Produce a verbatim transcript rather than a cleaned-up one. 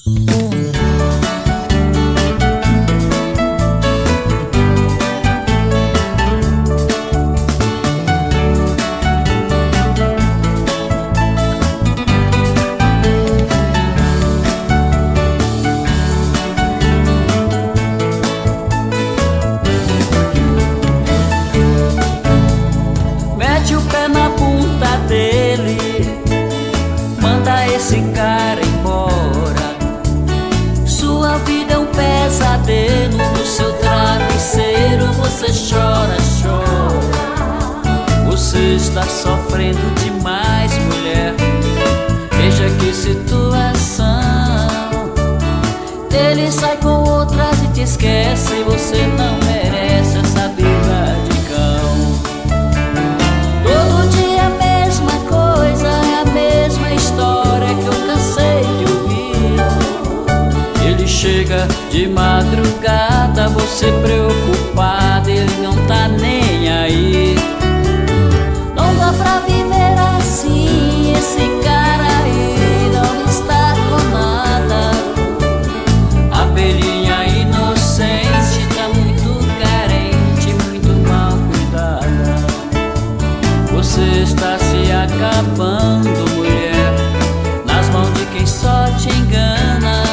Mete o pé na bunda dele, manda esse cara embora. Sua vida é um pesadelo, no seu travesseiro você chora, chora. Você está sofrendo demais, mulher, veja que situação. Ele sai com outras e te esquece, você não merece essa vida de cão. Todo dia a mesma coisa, é a mesma história que eu cansei de ouvir. Ele chega de madrugada, você preocupada, ele não tá nem aí. Não dá pra viver assim, esse cara aí não está com nada. A abelhinha inocente tá muito carente, muito mal cuidada. Você está se acabando, mulher, nas mãos de quem só te engana.